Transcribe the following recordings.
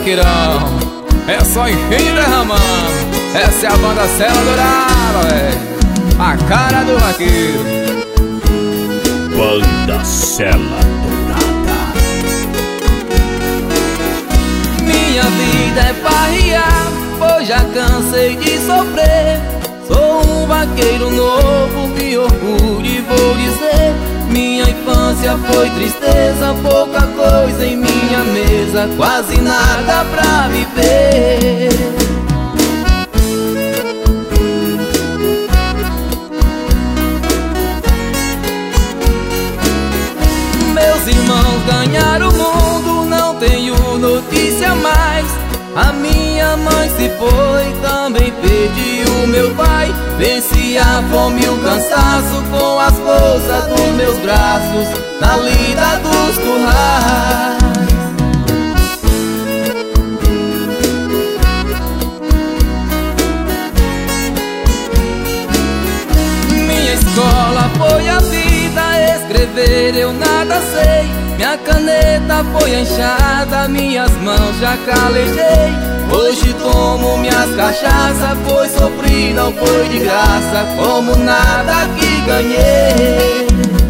vaqueirão, é só encher e derramando. Essa é a banda Cela Dourada, velho, a cara do vaqueiro. Banda Cela Dourada. Minha vida é farrear, pois já cansei de sofrer. Sou um vaqueiro novo, me orgulho e vou dizer: minha infância foi tristeza, pouca coisa em minha mesa, quase nada pra viver. Meus irmãos ganharam o mundo, não tenho notícia mais. A minha mãe se foi, também perdi o meu pai. Venci a fome e o cansaço com as forças dos meus braços na lida dos currais. Minha escola foi a vida, escrever eu nada sei. Minha caneta foi enxada, minhas mãos já calejei. Hoje tomo minhas cachaças, pois sofri, não foi de graça, como nada que ganhei.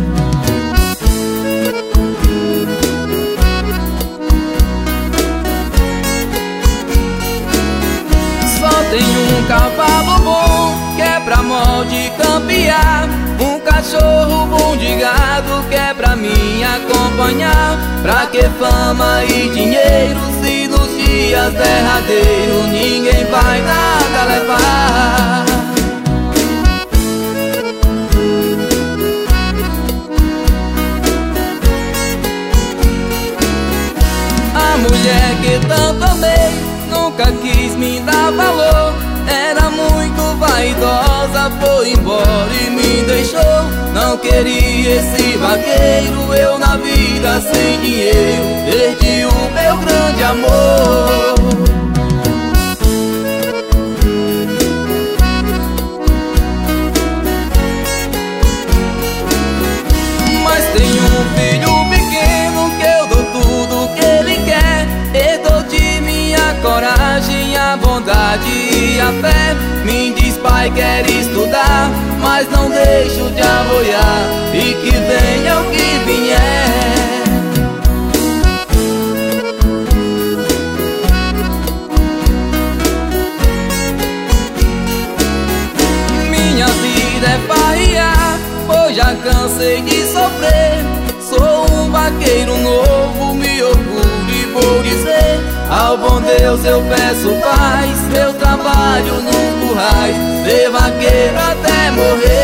Só tenho um cavalo bom, que é pra molde campear. Um cachorro bom de gado, que é pra mim acompanhar. Pra que fama e dinheiro, se nos dias derradeiros ninguém vai nada levar? A mulher que tanto amei nunca quis me dar valor. Era muito vaidosa, foi embora e me deixou. Não queria esse vaqueiro, eu na vida sem dinheiro perdi o meu grande amor. Mas tenho um filho pequeno que eu dou tudo que ele quer. Herdou de minha coragem, a bondade e a fé. Me diz: pai, quer estudar, mas não deixo de apoiar, e que venha o que vier. Minha vida é farrear, pois já cansei de sofrer. Sou um vaqueiro novo, me orgulho e vou dizer: ao bom Deus eu peço paz, meu trabalho nos currais, ser vaqueiro até morrer.